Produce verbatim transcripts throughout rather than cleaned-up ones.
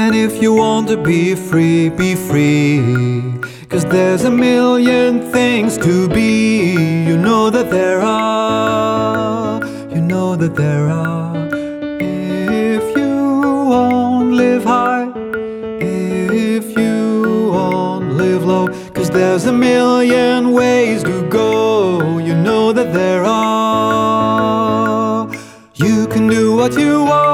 And if you want to be free, be free. 'Cause there's a million things to be. You know that there are, you know that there are. If you won't live high, if you won't live low, 'cause there's a million ways to go. You know that there are. You can do what you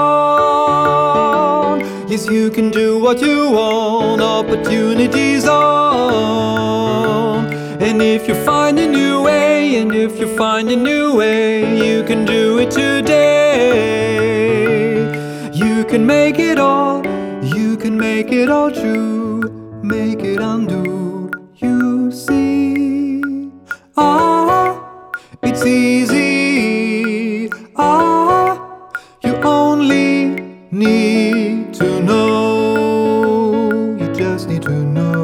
want. Yes, you can do what you want. Opportunities on. And if you find a new way, and if you find a new way, you can do it today. You can make it all, you can make it all true, make it undo. You see, ah, it's easy. Ah, you only need to know. You just need to know.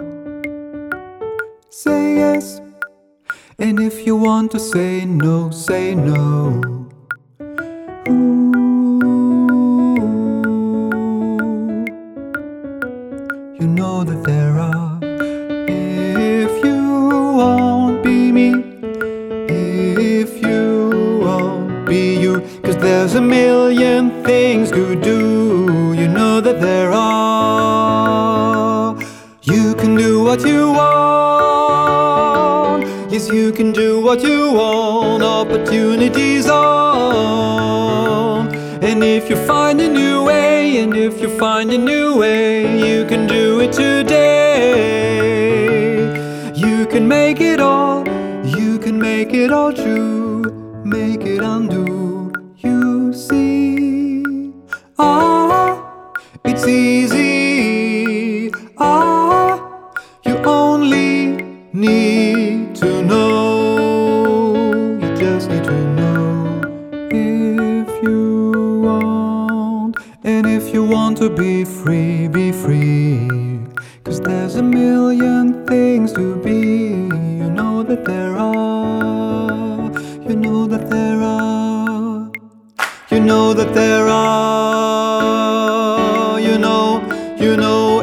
Say yes, and if you want to say no, say no. Ooh, you know that there are. If you won't be me, if you won't be you, 'cause there's a million things to do. You know that there are. You can do what you want. Yes, you can do what you want. Opportunities on. And if you find a new way, and if you find a new way, you can do it today. You can make it all, you can make it all true, make it undo. You see, ah, it's easy. Ah, you only need to know. You just need to know. If you want, and if you want to be free, be free. 'Cause there's a million things to be. You know that there are. You know that there are. You know that there are. You know, you know